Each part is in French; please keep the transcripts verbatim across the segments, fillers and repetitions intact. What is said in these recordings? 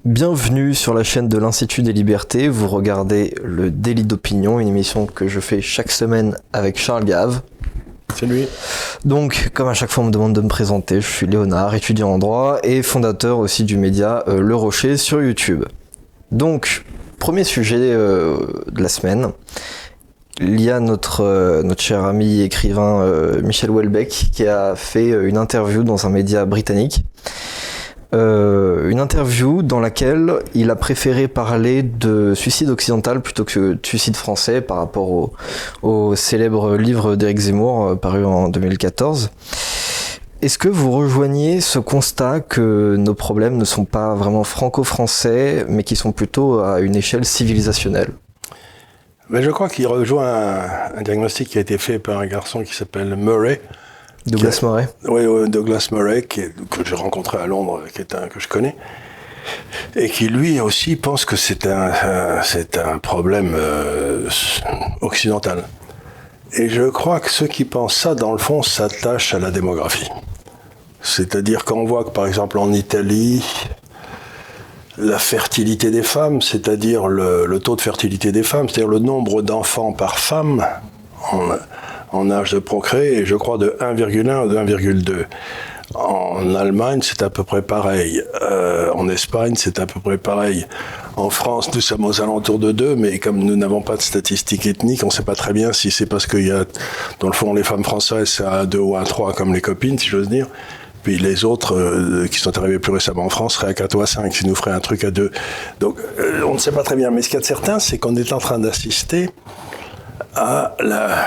Bienvenue sur la chaîne de l'Institut des Libertés. Vous regardez le Délit d'Opinion, une émission que je fais chaque semaine avec Charles Gave. C'est lui. Donc, comme à chaque fois on me demande de me présenter, je suis Léonard, étudiant en droit et fondateur aussi du média euh, Le Rocher sur YouTube. Donc, premier sujet euh, de la semaine. Il y a notre, euh, notre cher ami écrivain euh, Michel Houellebecq qui a fait une interview dans un média britannique. Euh, une interview dans laquelle il a préféré parler de suicide occidental plutôt que de suicide français par rapport au, au célèbre livre d'Éric Zemmour euh, paru en deux mille quatorze. Est-ce que vous rejoignez ce constat que nos problèmes ne sont pas vraiment franco-français mais qui sont plutôt à une échelle civilisationnelle ? Mais je crois qu'il rejoint un, un diagnostic qui a été fait par un garçon qui s'appelle Murray. Douglas a, Murray. Oui, oui, Douglas Murray, qui est, que j'ai rencontré à Londres, qui est un que je connais, et qui lui aussi pense que c'est un, un c'est un problème euh, occidental. Et je crois que ceux qui pensent ça, dans le fond, s'attachent à la démographie. C'est-à-dire qu'on voit que, par exemple, en Italie, la fertilité des femmes, c'est-à-dire le, le taux de fertilité des femmes, c'est-à-dire le nombre d'enfants par femme, en, en âge de procréer, et je crois de un virgule un ou de un virgule deux. En Allemagne, c'est à peu près pareil. Euh, en Espagne, c'est à peu près pareil. En France, nous sommes aux alentours de deux, mais comme nous n'avons pas de statistiques ethniques, on ne sait pas très bien si c'est parce qu'il y a, dans le fond, les femmes françaises, c'est à deux ou à trois, comme les copines, si j'ose dire. Puis les autres, euh, qui sont arrivés plus récemment en France, seraient à quatre ou à cinq, qui nous feraient un truc à deux. Donc, euh, on ne sait pas très bien. Mais ce qu'il y a de certain, c'est qu'on est en train d'assister à la...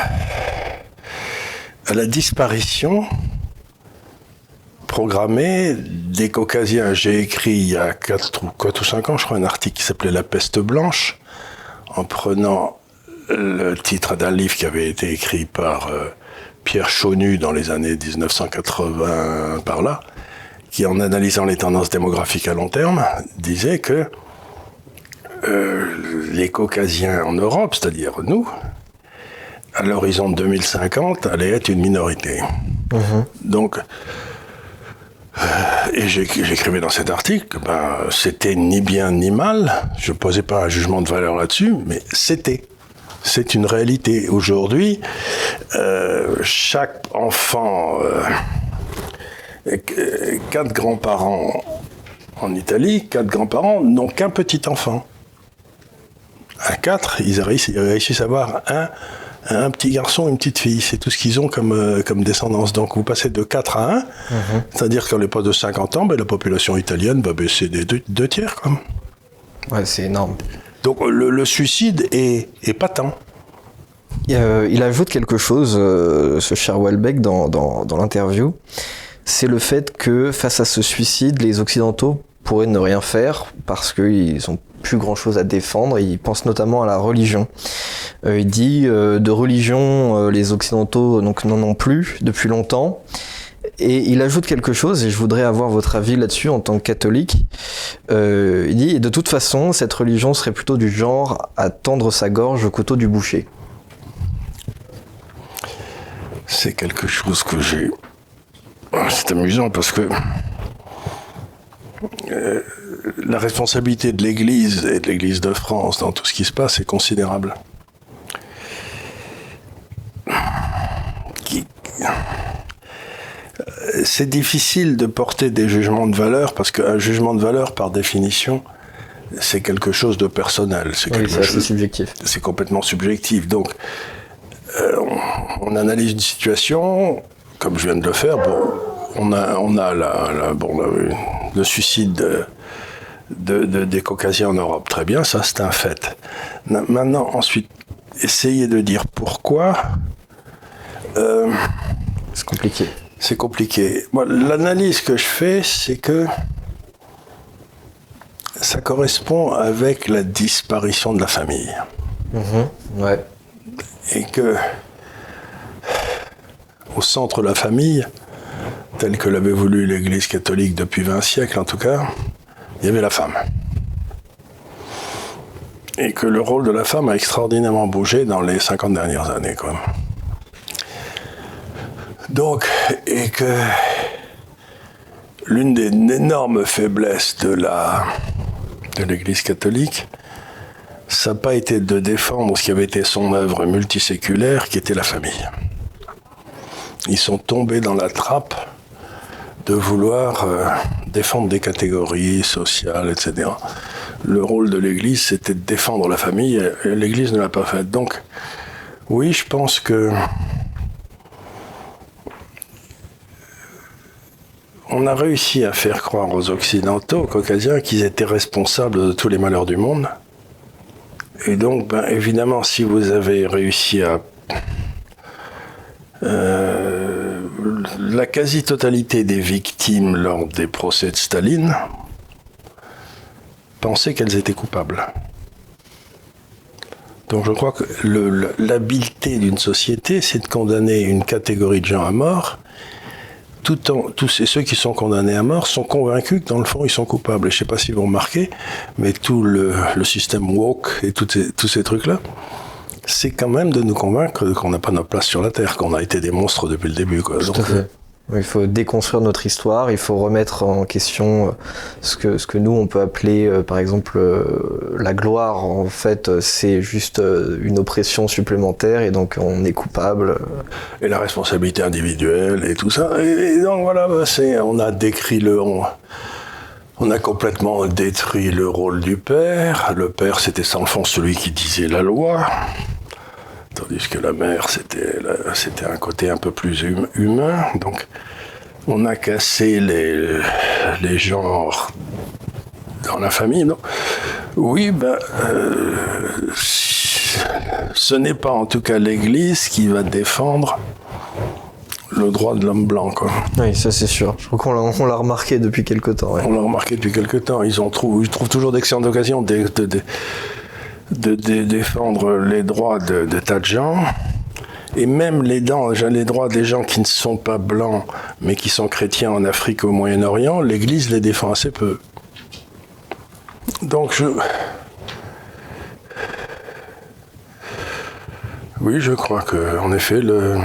à la disparition programmée des Caucasiens. J'ai écrit il y a quatre ou cinq ans, je crois, un article qui s'appelait « La peste blanche », en prenant le titre d'un livre qui avait été écrit par euh, Pierre Chaunu dans les années dix-neuf cent quatre-vingts, par là, qui, en analysant les tendances démographiques à long terme, disait que euh, les Caucasiens en Europe, c'est-à-dire nous, à l'horizon de deux mille cinquante, allait être une minorité. Mmh. Donc, euh, et j'écrivais dans cet article que ben, c'était ni bien ni mal, je ne posais pas un jugement de valeur là-dessus, mais c'était. C'est une réalité. Aujourd'hui, euh, chaque enfant, euh, quatre grands-parents en Italie, quatre grands-parents n'ont qu'un petit enfant. À quatre, ils réussissent, ils réussissent à avoir un un petit garçon et une petite fille, c'est tout ce qu'ils ont comme, euh, comme descendance. Donc vous passez de quatre à un, mmh. C'est-à-dire qu'à l'époque de cinquante ans, ben, la population italienne va baisser des deux, deux tiers. Comme. Ouais, c'est énorme. Donc le, le suicide est, est patent. Euh, il ajoute quelque chose, euh, ce cher Houellebecq, dans, dans, dans l'interview, c'est le fait que face à ce suicide, les Occidentaux pourraient ne rien faire parce qu'ils n'ont plus grand-chose à défendre. Il pense notamment à la religion. Euh, il dit euh, de religion, euh, les Occidentaux donc, n'en ont plus depuis longtemps. Et il ajoute quelque chose, et je voudrais avoir votre avis là-dessus en tant que catholique. Euh, il dit, de toute façon, cette religion serait plutôt du genre à tendre sa gorge au couteau du boucher. C'est quelque chose que j'ai... C'est amusant parce que euh, la responsabilité de l'Église et de l'Église de France dans tout ce qui se passe est considérable. Qui... C'est difficile de porter des jugements de valeur parce qu'un jugement de valeur, par définition, c'est quelque chose de personnel. C'est oui, quelque c'est chose... assez subjectif. C'est complètement subjectif. Donc, euh, on, on analyse une situation, comme je viens de le faire. Bon, on a, on a la, la, bon, la, le suicide de, de, de, des Caucasiens en Europe. Très bien, ça c'est un fait. Maintenant, ensuite, essayer de dire pourquoi. Euh, c'est compliqué. C'est compliqué. Moi, l'analyse que je fais, c'est que ça correspond avec la disparition de la famille. Mmh, ouais. Et que, au centre de la famille, tel que l'avait voulu l'Église catholique depuis vingt siècles en tout cas, il y avait la femme. Et que le rôle de la femme a extraordinairement bougé dans les cinquante dernières années, quoi. Donc, et que l'une des énormes faiblesses de la, de l'Église catholique, ça n'a pas été de défendre ce qui avait été son œuvre multiséculaire, qui était la famille. Ils sont tombés dans la trappe de vouloir euh, défendre des catégories sociales, et cetera. Le rôle de l'Église, c'était de défendre la famille, et l'Église ne l'a pas fait. Donc, oui, je pense que on a réussi à faire croire aux Occidentaux, aux Caucasiens, qu'ils étaient responsables de tous les malheurs du monde. Et donc, ben, évidemment, si vous avez réussi à... Euh, la quasi-totalité des victimes lors des procès de Staline pensaient qu'elles étaient coupables. Donc je crois que le, le, l'habileté d'une société, c'est de condamner une catégorie de gens à mort, tout en, tous ceux qui sont condamnés à mort sont convaincus que dans le fond ils sont coupables. Et je ne sais pas si vous remarquez, mais tout le, le système woke et tout ces, tous ces trucs-là, c'est quand même de nous convaincre qu'on n'a pas notre place sur la Terre, qu'on a été des monstres depuis le début, quoi. Tout Donc, à fait. Il faut déconstruire notre histoire, il faut remettre en question ce que, ce que nous on peut appeler euh, par exemple euh, la gloire. En fait, c'est juste euh, une oppression supplémentaire et donc on est coupable. Et la responsabilité individuelle et tout ça. Et, et donc voilà, c'est, on a décrit le... On, on a complètement détruit le rôle du père. Le père, c'était sans le fond celui qui disait la loi. Tandis que la mère, c'était, c'était un côté un peu plus hum, humain. Donc, on a cassé les, les genres dans la famille, non ? Oui, ben, euh, ce n'est pas en tout cas l'Église qui va défendre le droit de l'homme blanc, quoi. Oui, ça c'est sûr. Je crois qu'on l'a, on l'a remarqué depuis quelque temps. Ouais. On l'a remarqué depuis quelque temps. Ils, ont trouvé, ils trouvent toujours d'excellentes occasions de... de, de De, de défendre les droits de, de tas de gens, et même les, dents, les droits des gens qui ne sont pas blancs, mais qui sont chrétiens en Afrique ou au Moyen-Orient, l'Église les défend assez peu. Donc je... Oui, je crois que, en effet, le...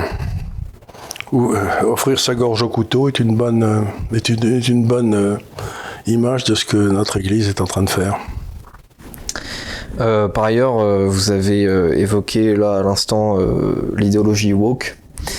Ou, euh, offrir sa gorge au couteau est une bonne, euh, est une, est une bonne euh, image de ce que notre Église est en train de faire. Euh, par ailleurs, euh, vous avez euh, évoqué là à l'instant euh, l'idéologie woke.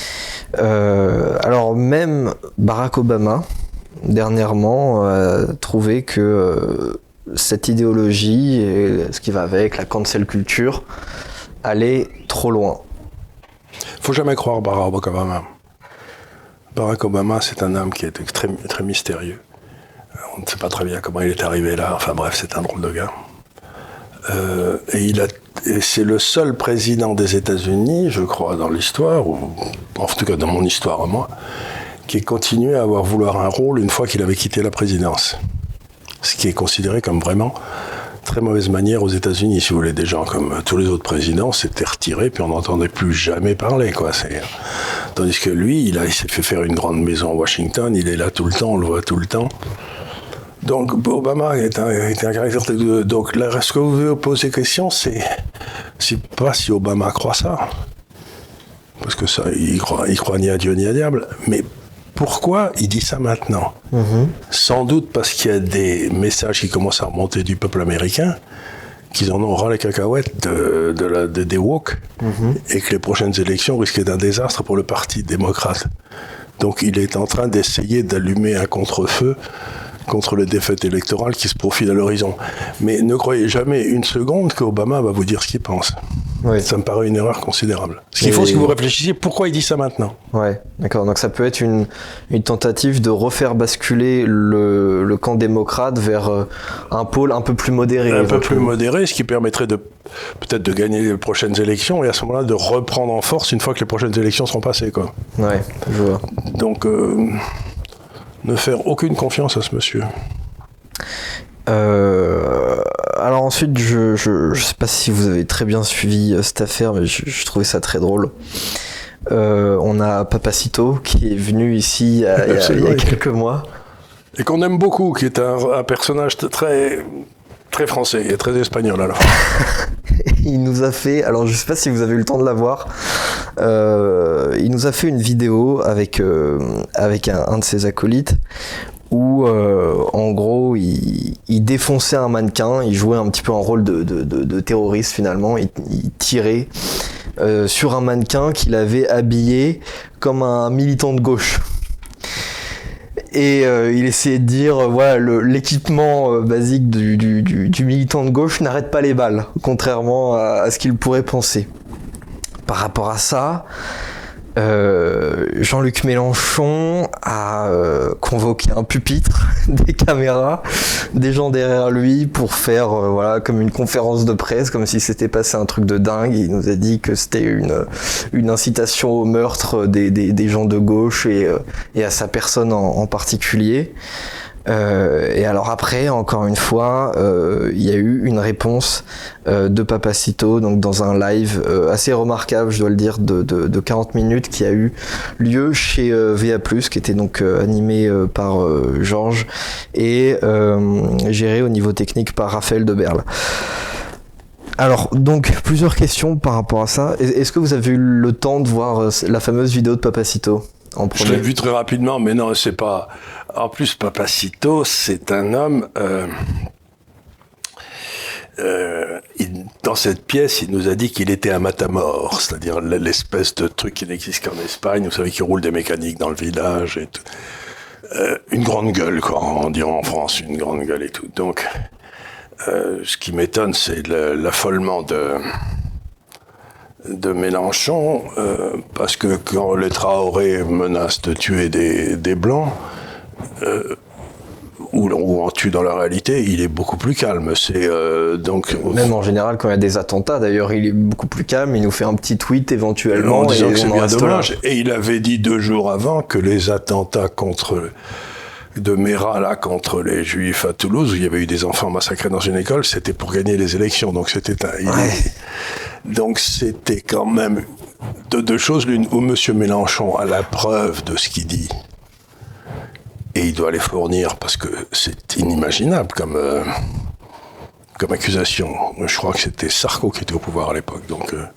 Euh, alors même Barack Obama, dernièrement, a trouvé que euh, cette idéologie et ce qui va avec, la cancel culture, allait trop loin. Faut jamais croire Barack Obama. Barack Obama, c'est un homme qui est très, très mystérieux. On ne sait pas très bien comment il est arrivé là. Enfin bref, c'est un drôle de gars. Euh, et, il a, et c'est le seul président des États-Unis, je crois, dans l'histoire, ou en tout cas dans mon histoire à moi, qui ait continué à avoir vouloir un rôle une fois qu'il avait quitté la présidence. Ce qui est considéré comme vraiment très mauvaise manière aux États-Unis. Si vous voulez, des gens comme tous les autres présidents s'étaient retirés, puis on n'entendait plus jamais parler, quoi. C'est... Tandis que lui, il, a, il s'est fait faire une grande maison à Washington, il est là tout le temps, on le voit tout le temps. Donc Obama est un, est un caractère... Donc là, ce que vous voulez poser question, c'est, c'est pas si Obama croit ça, parce que ça, il croit, il croit ni à Dieu ni à diable, mais pourquoi il dit ça maintenant ? Mm-hmm. Sans doute parce qu'il y a des messages qui commencent à remonter du peuple américain, qu'ils en ont ras les cacahuètes de, de la, de, des woke, mm-hmm. et que les prochaines élections risquaient d'un désastre pour le Parti démocrate. Donc il est en train d'essayer d'allumer un contre-feu contre les défaites électorales qui se profilent à l'horizon. Mais ne croyez jamais une seconde qu'Obama va vous dire ce qu'il pense. Oui. Ça me paraît une erreur considérable. Ce qu'il Et... faut, c'est que vous réfléchissiez pourquoi il dit ça maintenant. Ouais, d'accord. Donc ça peut être une, une tentative de refaire basculer le, le camp démocrate vers euh, un pôle un peu plus modéré. Un peu plus modéré, ce qui permettrait de peut-être de gagner les prochaines élections et à ce moment-là de reprendre en force une fois que les prochaines élections seront passées, quoi. Ouais, je vois. Donc... Euh... ne faire aucune confiance à ce monsieur. Euh, alors ensuite, je, je, je sais pas si vous avez très bien suivi cette affaire, mais je, je trouvais ça très drôle. Euh, on a Papacito qui est venu ici il y a, il y a, il y a quelques mois. Et qu'on aime beaucoup, qui est un, un personnage très, très français et très espagnol alors. Il nous a fait, alors je sais pas si vous avez eu le temps de la voir, euh, il nous a fait une vidéo avec, euh, avec un, un de ses acolytes où euh, en gros il, il défonçait un mannequin, il jouait un petit peu un rôle de, de, de, de terroriste finalement, il, il tirait euh, sur un mannequin qu'il avait habillé comme un militant de gauche. Et euh, il essayait de dire, euh, voilà, le, l'équipement euh, basique du, du, du, du militant de gauche n'arrête pas les balles, contrairement à, à ce qu'il pourrait penser. Par rapport à ça, euh, Jean-Luc Mélenchon a euh, convoqué un pupitre, des caméras, des gens derrière lui pour faire euh, voilà comme une conférence de presse, comme si c'était passé un truc de dingue. Il nous a dit que c'était une une incitation au meurtre des des, des gens de gauche et euh, et à sa personne en, en particulier. Euh, et alors après, encore une fois, euh, il y a eu une réponse euh, de Papacito, donc dans un live euh, assez remarquable, je dois le dire, de, de, de quarante minutes qui a eu lieu chez euh, V A plus, qui était donc euh, animé euh, par euh, Georges et euh, géré au niveau technique par Raphaël Deberle. Alors, donc, plusieurs questions par rapport à ça. Est-ce que vous avez eu le temps de voir euh, la fameuse vidéo de Papacito ? En Je l'ai vu très rapidement, mais non, c'est pas... En plus, Papacito, c'est un homme... Euh... Euh, il, dans cette pièce, il nous a dit qu'il était un matamor, c'est-à-dire l'espèce de truc qui n'existe qu'en Espagne, vous savez, qui roule des mécaniques dans le village et tout. Euh, une grande gueule, quoi, on dirait en France, une grande gueule et tout. Donc, euh, ce qui m'étonne, c'est le, l'affolement de... de Mélenchon, euh, parce que quand les Traoré menacent de tuer des, des Blancs, euh, ou, ou en tuent dans la réalité, il est beaucoup plus calme. C'est, euh, donc, Même en général, quand il y a des attentats, d'ailleurs, il est beaucoup plus calme, il nous fait un petit tweet éventuellement. En disant et que c'est bien dommage. Là. Et il avait dit deux jours avant que les attentats contre... de Mera, là, contre les Juifs à Toulouse, où il y avait eu des enfants massacrés dans une école, c'était pour gagner les élections. Donc c'était un... Ouais. Donc c'était quand même de deux choses l'une, où M. Mélenchon a la preuve de ce qu'il dit, et il doit les fournir, parce que c'est inimaginable comme, euh, comme accusation. Je crois que c'était Sarko qui était au pouvoir à l'époque, donc... Euh,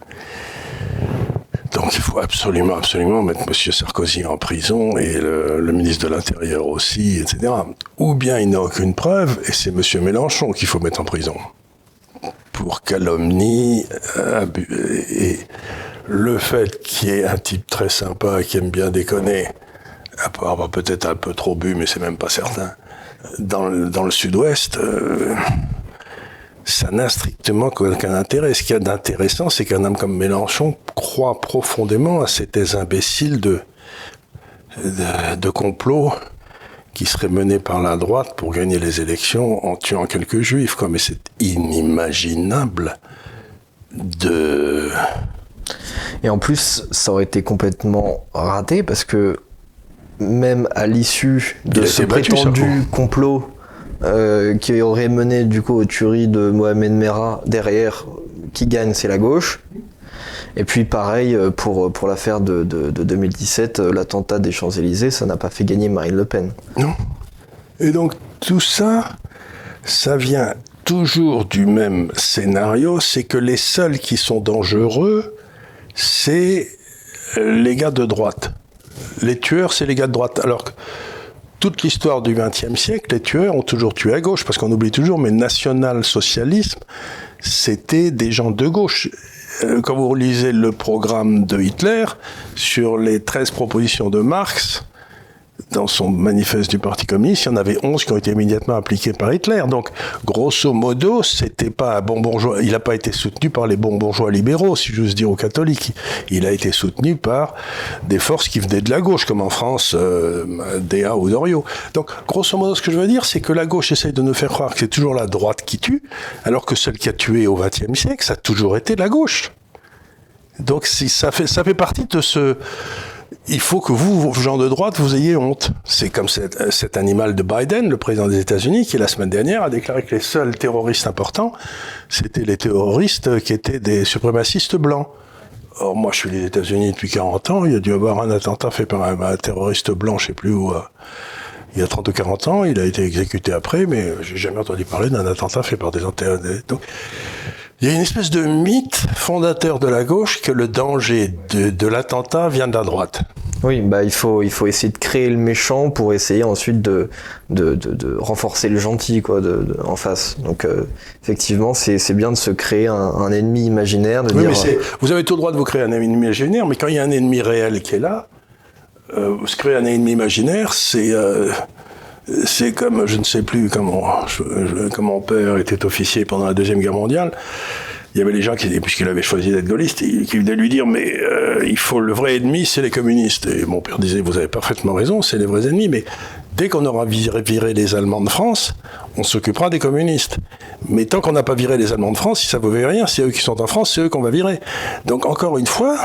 Donc il faut absolument, absolument mettre M. Sarkozy en prison et le, le ministre de l'Intérieur aussi, et cetera. Ou bien il n'a aucune preuve et c'est M. Mélenchon qu'il faut mettre en prison pour calomnie. Euh, et le fait qu'il y ait un type très sympa qui aime bien déconner, à part avoir peut-être un peu trop bu, mais c'est même pas certain, dans le, dans le sud-ouest... Euh, ça n'a strictement aucun intérêt. Ce qu'il y a d'intéressant, c'est qu'un homme comme Mélenchon croit profondément à ces thèses imbéciles de, de, de complot qui seraient menées par la droite pour gagner les élections en tuant quelques juifs, quoi. Mais c'est inimaginable de... Et en plus, ça aurait été complètement raté parce que même à l'issue de ce prétendu complot Euh, qui aurait mené du coup aux tueries de Mohamed Merah, derrière, qui gagne, c'est la gauche. Et puis pareil pour, pour l'affaire de, de, de deux mille dix-sept, l'attentat des Champs-Élysées, ça n'a pas fait gagner Marine Le Pen. Non. Et donc tout ça, ça vient toujours du même scénario, c'est que les seuls qui sont dangereux, c'est les gars de droite. Les tueurs, c'est les gars de droite. Alors que toute l'histoire du vingtième siècle, les tueurs ont toujours tué à gauche, parce qu'on oublie toujours, mais le national-socialisme, c'était des gens de gauche. Quand vous lisez le programme de Hitler, sur les treize propositions de Marx, dans son manifeste du Parti communiste, il y en avait onze qui ont été immédiatement appliquées par Hitler. Donc, grosso modo, c'était pas un bon bourgeois. Il n'a pas été soutenu par les bons bourgeois libéraux, si j'ose dire, aux catholiques. Il a été soutenu par des forces qui venaient de la gauche, comme en France, euh, D A ou Doriot. Donc, grosso modo, ce que je veux dire, c'est que la gauche essaye de nous faire croire que c'est toujours la droite qui tue, alors que celle qui a tué au vingtième siècle, ça a toujours été la gauche. Donc, si ça fait, ça fait partie de ce... Il faut que vous, gens de droite, vous ayez honte. C'est comme cet, cet animal de Biden, le président des États-Unis, qui la semaine dernière a déclaré que les seuls terroristes importants, c'était les terroristes qui étaient des suprémacistes blancs. Or, moi, je suis les États-Unis depuis quarante ans. Il y a dû y avoir un attentat fait par un, un terroriste blanc, je sais plus où, euh, il y a trente ou quarante ans. Il a été exécuté après, mais j'ai jamais entendu parler d'un attentat fait par des terroristes. Donc, il y a une espèce de mythe fondateur de la gauche que le danger de, de l'attentat vient de la droite. Oui, bah il faut il faut essayer de créer le méchant pour essayer ensuite de de de, de renforcer le gentil quoi de, de en face. Donc euh, effectivement, c'est c'est bien de se créer un, un ennemi imaginaire, de oui, dire. Mais c'est, vous avez tout le droit de vous créer un ennemi imaginaire, mais quand il y a un ennemi réel qui est là, euh, se créer un ennemi imaginaire, c'est euh, c'est comme je ne sais plus comment je, je, comme mon père était officier pendant la Deuxième Guerre mondiale. Il y avait les gens qui, puisqu'il avait choisi d'être gaulliste, qui venaient lui dire mais euh, il faut le vrai ennemi, c'est les communistes. Et mon père disait vous avez parfaitement raison, c'est les vrais ennemis, mais dès qu'on aura viré, viré les Allemands de France, on s'occupera des communistes. Mais tant qu'on n'a pas viré les Allemands de France, si ça ne vaut rien, c'est eux qui sont en France, c'est eux qu'on va virer. Donc encore une fois,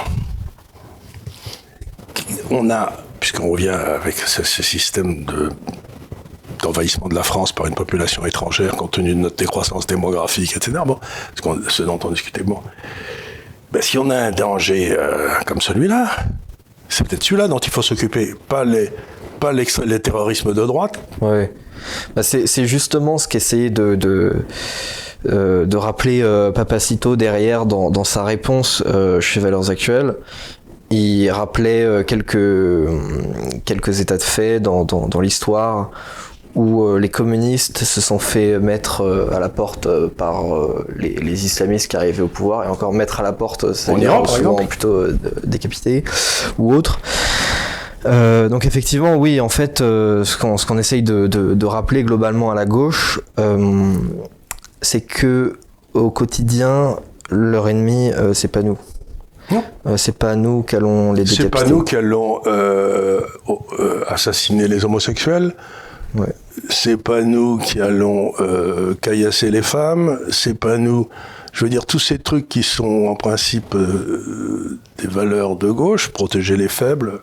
on a, puisqu'on revient avec ce, ce système de d'envahissement de la France par une population étrangère compte tenu de notre décroissance démographique, et cetera. Bon, ce dont on discutait. Bon, ben, si on a un danger euh, comme celui-là, c'est peut-être celui-là dont il faut s'occuper, pas les, pas les terrorismes de droite. Ouais. Bah c'est, c'est justement ce qu'essayait de, de, euh, de rappeler euh, Papacito derrière dans, dans sa réponse euh, chez Valeurs Actuelles. Il rappelait euh, quelques, quelques états de fait dans, dans, dans l'histoire où euh, les communistes se sont fait mettre euh, à la porte euh, par euh, les, les islamistes qui arrivaient au pouvoir, et encore mettre à la porte, c'est-à-dire souvent plutôt euh, décapités ou autres. Euh, donc effectivement, oui, en fait, euh, ce qu'on, ce qu'on essaye de, de, de rappeler globalement à la gauche, euh, c'est que au quotidien, leur ennemi, euh, c'est pas nous. Non. Euh, c'est pas nous qui allons les décapiter. C'est pas nous qui allons euh, euh, assassiner les homosexuels. Ouais. C'est pas nous qui allons euh, caillasser les femmes. C'est pas nous. Je veux dire, tous ces trucs qui sont en principe euh, des valeurs de gauche, protéger les faibles,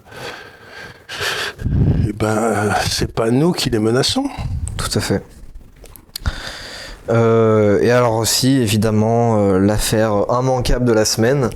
eh ben, c'est pas nous qui les menaçons. Tout à fait. Euh, et alors aussi, évidemment, euh, l'affaire immanquable de la semaine.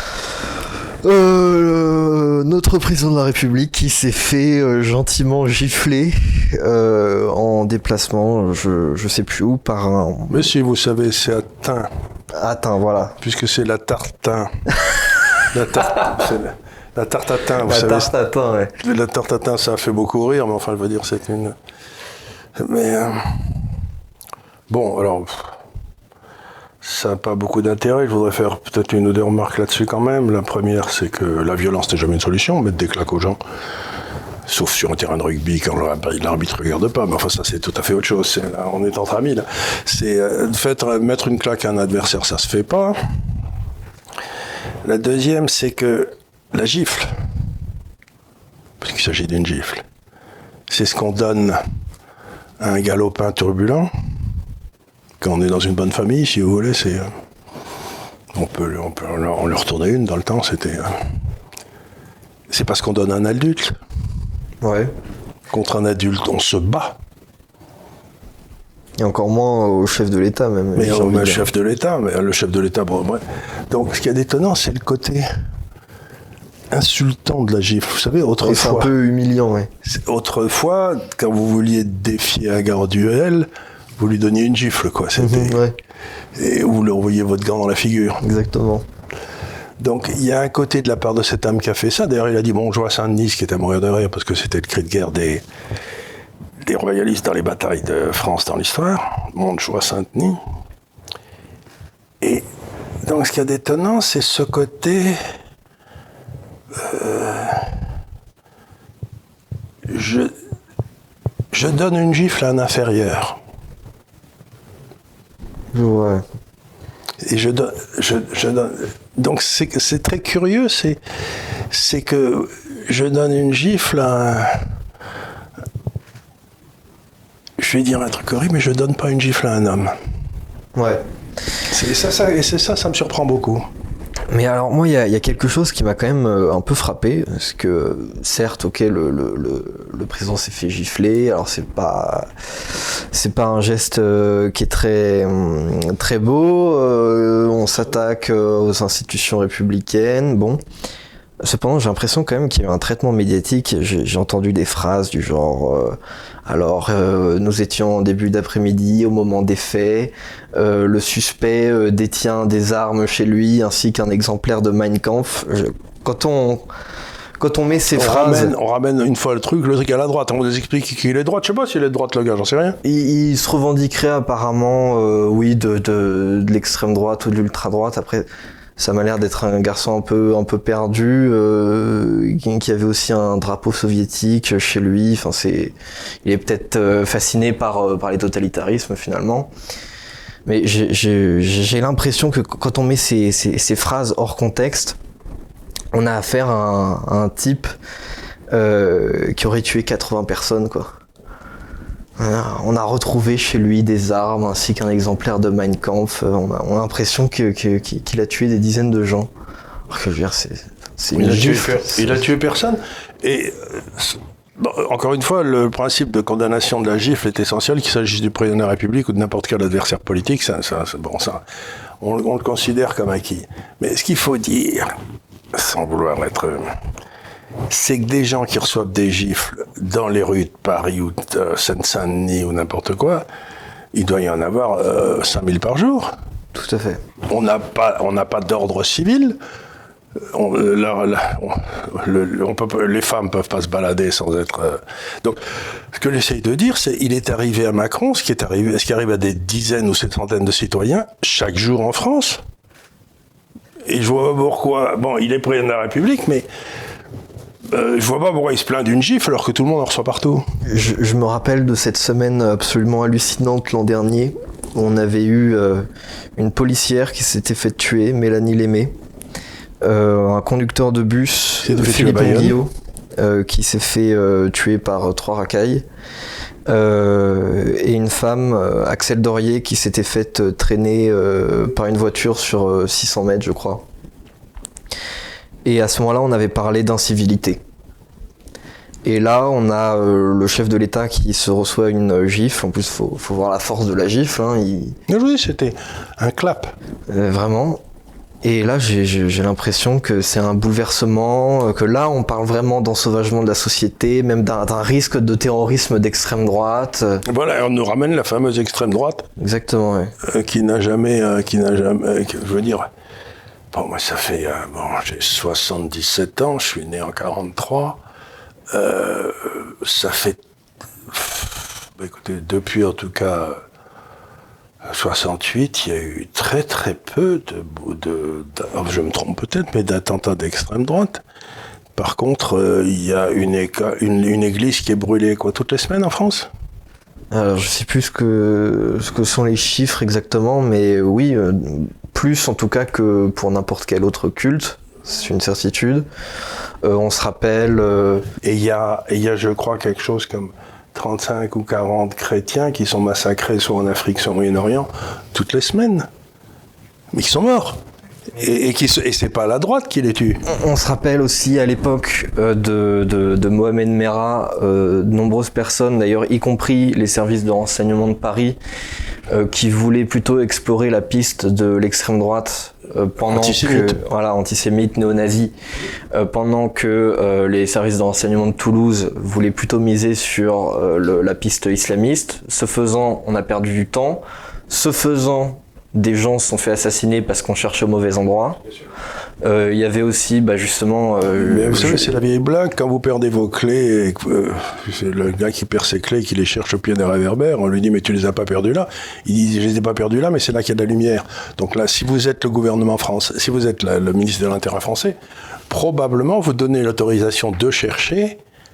Euh, notre président de la République qui s'est fait euh, gentiment gifler euh, en déplacement, je, je sais plus où, par un... Mais si, vous savez, c'est à Tain. Attends, voilà. Puisque c'est la tartin. la, tar... c'est la... la tarte à thym, vous la savez. La tarte à thym, ouais. La tarte à thym, ça a fait beaucoup rire, mais enfin, je veux dire, c'est une... Mais... Euh... Bon, alors... Ça n'a pas beaucoup d'intérêt, je voudrais faire peut-être une ou deux remarques là-dessus quand même. La première, c'est que la violence n'est jamais une solution, mettre des claques aux gens, sauf sur un terrain de rugby quand l'arbitre ne regarde pas, mais enfin ça c'est tout à fait autre chose, c'est, là, on est entre amis là. C'est, euh, fait, mettre une claque à un adversaire, ça se fait pas. La deuxième, c'est que la gifle, parce qu'il s'agit d'une gifle, c'est ce qu'on donne à un galopin turbulent. Quand on est dans une bonne famille, si vous voulez, c'est, on peut, on peut en leur retourner une dans le temps. C'était, c'est parce qu'on donne à un adulte. Ouais. Contre un adulte, on se bat. Et encore moins au chef de l'État même. Mais au de... chef de l'État, mais le chef de l'État, bon, ouais. Donc, ce qui est d'étonnant, c'est le côté insultant de la gifle. Vous savez, autrefois. C'est un peu humiliant, ouais. Autrefois, quand vous vouliez défier un gars en duel, vous lui donniez une gifle, quoi. C'était... Mmh, ouais. Et vous lui envoyiez votre gant dans la figure. Exactement. Donc, il y a un côté de la part de cet homme qui a fait ça. D'ailleurs, il a dit bonjour à Saint-Denis, ce qui était à mourir de rire, parce que c'était le cri de guerre des, des royalistes dans les batailles de France dans l'histoire. Bonjour à Saint-Denis. Et donc, ce qu'il y a d'étonnant, c'est ce côté... Euh, je, je donne une gifle à un inférieur. Ouais. Et je donne, je, je donne. Donc c'est, c'est très curieux, c'est, c'est que je donne une gifle à un... Je vais dire un truc horrible, mais je donne pas une gifle à un homme. Ouais. C'est ça, ça, et c'est ça, ça me surprend beaucoup. Mais alors moi, il y a, y a quelque chose qui m'a quand même euh, un peu frappé, parce que certes, ok, le, le, le, le président s'est fait gifler, alors c'est pas, c'est pas un geste euh, qui est très, très beau, euh, on s'attaque euh, aux institutions républicaines, bon. Cependant, j'ai l'impression quand même qu'il y a eu un traitement médiatique. J'ai, j'ai entendu des phrases du genre euh, alors euh, nous étions en début d'après-midi au moment des faits, euh, le suspect euh, détient des armes chez lui ainsi qu'un exemplaire de Mein Kampf. Je, quand on quand on met ces on phrases... Ramène, on ramène une fois le truc, le truc à la droite, on nous explique qu'il est de droite, je sais pas s'il est de droite le gars, j'en sais rien. Il, il se revendiquerait apparemment, euh, oui, de, de, de l'extrême droite ou de l'ultra-droite. Après, ça m'a l'air d'être un garçon un peu, un peu perdu, euh, qui, qui avait aussi un drapeau soviétique chez lui. Enfin, c'est, il est peut-être euh, fasciné par, euh, par les totalitarismes finalement. Mais j'ai, j'ai, j'ai l'impression que quand on met ces, ces, ces phrases hors contexte, on a affaire à un, à un type euh, qui aurait tué quatre-vingts personnes, quoi. On a retrouvé chez lui des armes ainsi qu'un exemplaire de Mein Kampf. On a, on a l'impression que, que, qu'il a tué des dizaines de gens. Alors que je veux dire, c'est, c'est une il, a tué, gifle, c'est... il a tué personne. Et bon, encore une fois, le principe de condamnation de la gifle est essentiel, qu'il s'agisse du président de la République ou de n'importe quel adversaire politique. Ça, ça, bon, ça, on, on le considère comme acquis. Mais ce qu'il faut dire, sans vouloir être... c'est que des gens qui reçoivent des gifles dans les rues de Paris ou de Seine-Saint-Denis ou n'importe quoi, il doit y en avoir euh, cinq mille par jour. Tout à fait. On n'a pas, on n'a pas d'ordre civil. On, la, la, on, le, on peut, les femmes peuvent pas se balader sans être... Euh... Donc, ce que j'essaye de dire, c'est il est arrivé à Macron, ce qui est arrivé, ce qui arrive à des dizaines ou des centaines de citoyens chaque jour en France. Et je vois pas pourquoi... Bon, il est président de la République, mais... Euh, je vois pas pourquoi il se plaint d'une gifle alors que tout le monde en reçoit partout. Je, je me rappelle de cette semaine absolument hallucinante l'an dernier, où on avait eu euh, une policière qui s'était fait tuer, Mélanie Lémé, euh, un conducteur de bus, Philippe Anguillot, euh, qui s'est fait euh, tuer par trois racailles, euh, et une femme, euh, Axel Dorier, qui s'était fait traîner euh, par une voiture sur euh, six cents mètres, je crois. Et à ce moment-là, on avait parlé d'incivilité. Et là, on a euh, le chef de l'État qui se reçoit une gifle. En plus, il faut, faut voir la force de la gifle. Hein. Il... Oui, c'était un clap. Euh, vraiment. Et là, j'ai, j'ai, j'ai l'impression que c'est un bouleversement, que là, on parle vraiment d'ensauvagement de la société, même d'un, d'un risque de terrorisme d'extrême droite. Voilà, on nous ramène la fameuse extrême droite. Exactement, oui. Euh, qui n'a jamais... Euh, qui n'a jamais euh, je veux dire... Bon, moi, ça fait... Euh, bon, j'ai soixante-dix-sept ans, je suis né en quarante-trois. Euh, ça fait... Bah, écoutez, depuis, en tout cas, soixante-huit, il y a eu très, très peu de... de, de je me trompe peut-être, mais d'attentats d'extrême droite. Par contre, euh, il y a une, éca- une, une église qui est brûlée, quoi, toutes les semaines en France ? Alors, je sais plus ce que, ce que sont les chiffres exactement, mais oui... Euh, plus en tout cas que pour n'importe quel autre culte, c'est une certitude. Euh, on se rappelle... Euh... Et il y a, y a, je crois, quelque chose comme trente-cinq ou quarante chrétiens qui sont massacrés soit en Afrique, soit au Moyen-Orient, toutes les semaines. Mais qui sont morts. Et, et, qui, et c'est pas la droite qui les tue. On, on se rappelle aussi à l'époque euh, de, de, de Mohamed Merah, euh, de nombreuses personnes, d'ailleurs, y compris les services de renseignement de Paris, euh, qui voulaient plutôt explorer la piste de l'extrême droite euh, pendant antisémite. que voilà antisémite, néo-nazi, euh, pendant que euh, les services de renseignement de Toulouse voulaient plutôt miser sur euh, le, la piste islamiste. Ce faisant, on a perdu du temps. Ce faisant, des gens se sont fait assassiner parce qu'on cherchait au mauvais endroit. Il euh, y avait aussi, bah, justement... Euh, Mais vous savez, je... c'est la vieille blague, quand vous perdez vos clés, et que, euh, c'est le gars qui perd ses clés, qui les cherche au pied des réverbères, on lui dit « mais tu les as pas perdues là ». Il dit « je les ai pas perdues là, mais c'est là qu'il y a de la lumière ». Donc là, si vous êtes le gouvernement français, si vous êtes la, le ministre de l'Intérieur français, probablement vous donnez l'autorisation de chercher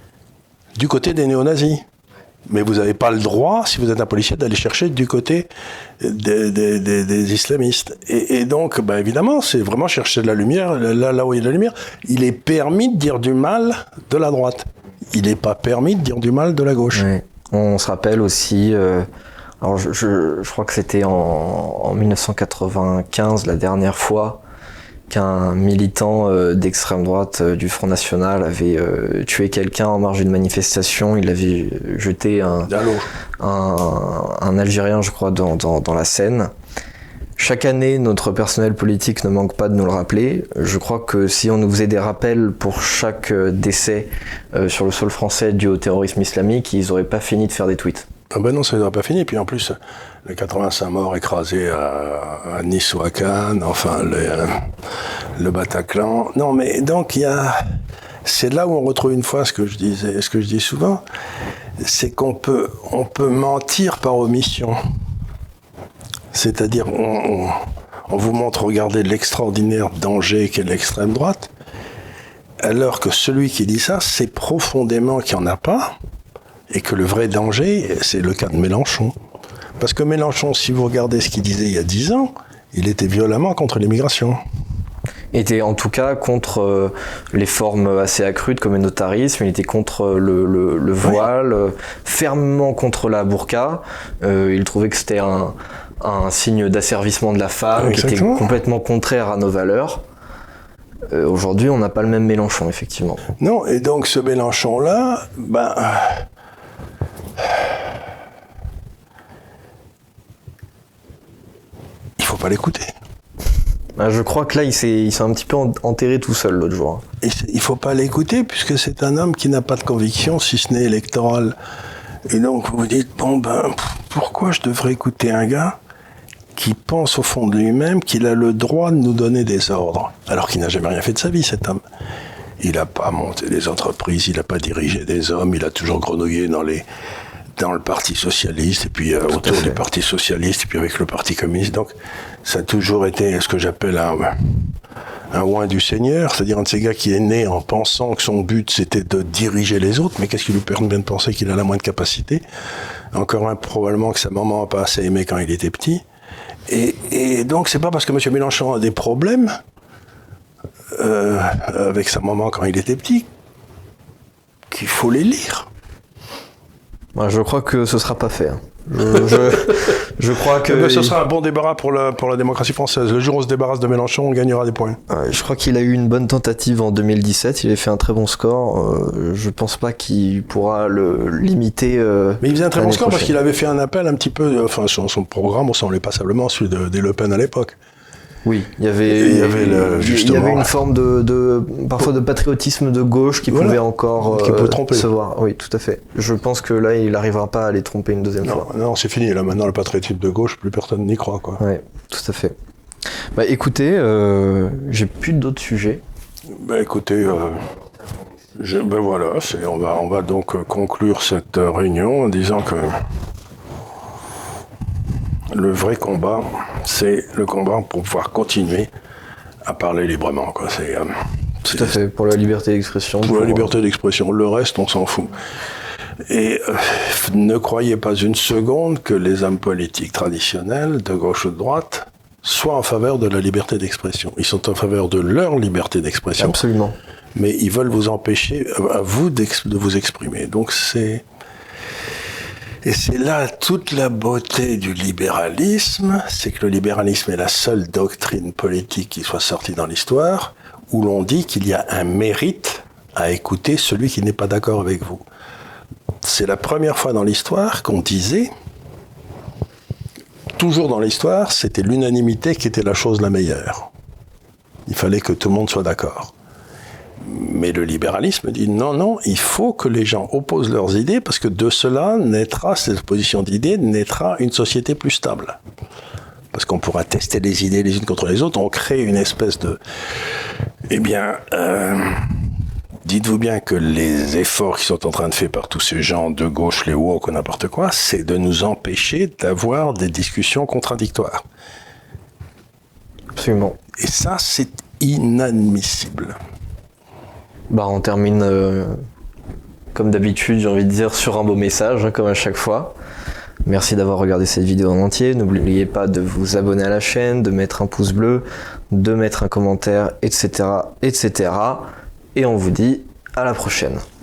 du côté des néo-nazis. Mais vous n'avez pas le droit, si vous êtes un policier, d'aller chercher du côté des, des, des, des islamistes. Et, et donc, bah évidemment, c'est vraiment chercher de la lumière, là, là où il y a de la lumière. Il est permis de dire du mal de la droite. Il n'est pas permis de dire du mal de la gauche. Oui. On se rappelle aussi, euh, alors je, je, je crois que c'était en, en dix-neuf cent quatre-vingt-quinze, la dernière fois, qu'un militant euh, d'extrême droite euh, du Front National avait euh, tué quelqu'un en marge d'une manifestation. Il avait jeté un, un, un Algérien, je crois, dans, dans, dans la Seine. Chaque année, notre personnel politique ne manque pas de nous le rappeler. Je crois que si on nous faisait des rappels pour chaque décès euh, sur le sol français dû au terrorisme islamique, ils n'auraient pas fini de faire des tweets. Ah ben non, ça n'aurait pas fini. Et puis en plus, les quatre-vingt-cinq morts écrasés à, à Nice ou à Cannes, enfin, le, le Bataclan. Non, mais donc il y a, c'est là où on retrouve une fois ce que je disais, ce que je dis souvent, c'est qu'on peut, on peut mentir par omission. C'est-à-dire, on, on, on vous montre, regardez l'extraordinaire danger qu'est l'extrême droite, alors que celui qui dit ça, c'est profondément qu'il n'y en a pas, et que le vrai danger, c'est le cas de Mélenchon. Parce que Mélenchon, si vous regardez ce qu'il disait il y a dix ans, il était violemment contre l'immigration. Il était en tout cas contre euh, les formes assez accrues de communautarisme, il était contre le, le, le voile, oui. euh, fermement contre la burqa. Euh, il trouvait que c'était un, un signe d'asservissement de la femme, Exactement. qui était complètement contraire à nos valeurs. Euh, aujourd'hui, on n'a pas le même Mélenchon, effectivement. Non, et donc ce Mélenchon-là, ben... il faut pas l'écouter. Ben, je crois que là, il s'est, il s'est un petit peu enterré tout seul l'autre jour. Et il faut pas l'écouter, puisque c'est un homme qui n'a pas de conviction, si ce n'est électorale. Et donc, vous vous dites, bon ben, pourquoi je devrais écouter un gars qui pense au fond de lui-même qu'il a le droit de nous donner des ordres, alors qu'il n'a jamais rien fait de sa vie, cet homme. Il n'a pas monté des entreprises, il n'a pas dirigé des hommes, il a toujours grenouillé dans, les, dans le Parti Socialiste, et puis euh, autour du Parti Socialiste, et puis avec le Parti Communiste. Donc, ça a toujours été ce que j'appelle un, un oint du Seigneur, c'est-à-dire un de ces gars qui est né en pensant que son but, c'était de diriger les autres, mais qu'est-ce qui lui permet de penser qu'il a la moindre capacité ? Encore un, probablement que sa maman n'a pas assez aimé quand il était petit. Et, et donc, c'est pas parce que M. Mélenchon a des problèmes euh, avec sa maman quand il était petit qu'il faut les lire. Moi, je crois que ce sera pas fait. Hein. Je, je, je crois que... Ben, ce sera un bon débarras pour la, pour la démocratie française. Le jour où on se débarrasse de Mélenchon, on gagnera des points. Ouais, je crois qu'il a eu une bonne tentative en deux mille dix-sept. Il a fait un très bon score. Euh, je pense pas qu'il pourra le limiter. Euh, Mais il faisait un très bon score prochaine. parce qu'il avait fait un appel un petit peu... Enfin, son, son programme ressemblait passablement à celui de, des Le Pen à l'époque. Oui, il y avait, il y avait, le, justement, il y avait une forme de, de parfois de patriotisme de gauche qui voilà, pouvait encore qui euh, peut tromper. se voir. Oui, tout à fait. Je pense que là, il n'arrivera pas à les tromper une deuxième non, fois. Non, c'est fini. Là, maintenant, le patriotisme de gauche, plus personne n'y croit, quoi. Oui, tout à fait. Bah, écoutez, euh, j'ai plus d'autres sujets. Bah, écoutez, euh, je, ben voilà, c'est, on va, on va donc conclure cette réunion en disant que le vrai combat, c'est le combat pour pouvoir continuer à parler librement, quoi. C'est, euh, Tout à fait, pour la liberté d'expression. Pour, pour la liberté d'expression. Le reste, on s'en fout. Et euh, ne croyez pas une seconde que les hommes politiques traditionnels, de gauche ou de droite, soient en faveur de la liberté d'expression. Ils sont en faveur de leur liberté d'expression. Absolument. Mais ils veulent vous empêcher, à vous, de vous exprimer. Donc c'est... Et c'est là toute la beauté du libéralisme, c'est que le libéralisme est la seule doctrine politique qui soit sortie dans l'histoire où l'on dit qu'il y a un mérite à écouter celui qui n'est pas d'accord avec vous. C'est la première fois dans l'histoire qu'on disait, toujours dans l'histoire, c'était l'unanimité qui était la chose la meilleure. Il fallait que tout le monde soit d'accord. Mais le libéralisme dit non, non, il faut que les gens opposent leurs idées parce que de cela naîtra, cette opposition d'idées, naîtra une société plus stable. Parce qu'on pourra tester les idées les unes contre les autres, on crée une espèce de... Eh bien, euh, dites-vous bien que les efforts qui sont en train de faire par tous ces gens de gauche, les woke ou n'importe quoi, c'est de nous empêcher d'avoir des discussions contradictoires. Absolument. Et ça, c'est inadmissible. Bah, on termine, euh, comme d'habitude, j'ai envie de dire, sur un beau message, hein, comme à chaque fois. Merci d'avoir regardé cette vidéo en entier. N'oubliez pas de vous abonner à la chaîne, de mettre un pouce bleu, de mettre un commentaire, et cetera, et cetera. Et on vous dit à la prochaine.